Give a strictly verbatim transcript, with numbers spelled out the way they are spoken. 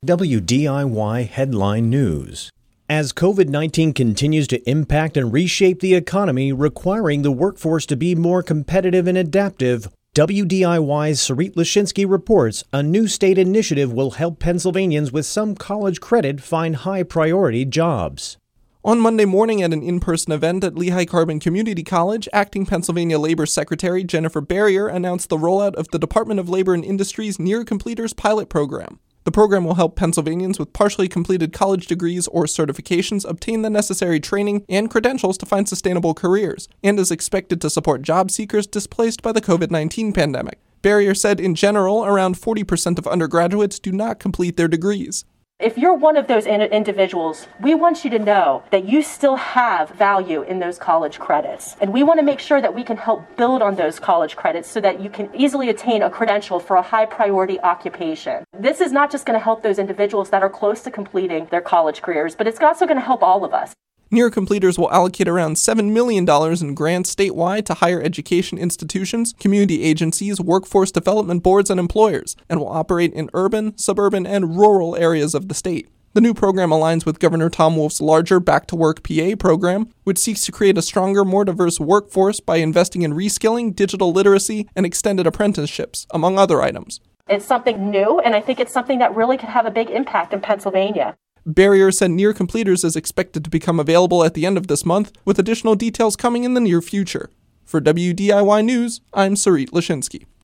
W D I Y Headline News. As COVID nineteen continues to impact and reshape the economy, requiring the workforce to be more competitive and adaptive, W D I Y's Sarit Lashinsky reports a new state initiative will help Pennsylvanians with some college credit find high-priority jobs. On Monday morning at an in-person event at Lehigh Carbon Community College, Acting Pennsylvania Labor Secretary Jennifer Barrier announced the rollout of the Department of Labor and Industry's Near Completers pilot program. The program will help Pennsylvanians with partially completed college degrees or certifications obtain the necessary training and credentials to find sustainable careers, and is expected to support job seekers displaced by the COVID nineteen pandemic. Barrier said in general, around forty percent of undergraduates do not complete their degrees. If you're one of those in- individuals, we want you to know that you still have value in those college credits. And we want to make sure that we can help build on those college credits so that you can easily attain a credential for a high priority occupation. This is not just going to help those individuals that are close to completing their college careers, but it's also going to help all of us. Near Completers will allocate around seven million dollars in grants statewide to higher education institutions, community agencies, workforce development boards, and employers, and will operate in urban, suburban, and rural areas of the state. The new program aligns with Governor Tom Wolf's larger Back to Work P A program, which seeks to create a stronger, more diverse workforce by investing in reskilling, digital literacy, and extended apprenticeships, among other items. It's something new, and I think it's something that really could have a big impact in Pennsylvania. Barrier said Near Completers is expected to become available at the end of this month, with additional details coming in the near future. For W D I Y News, I'm Sarit Lashinsky.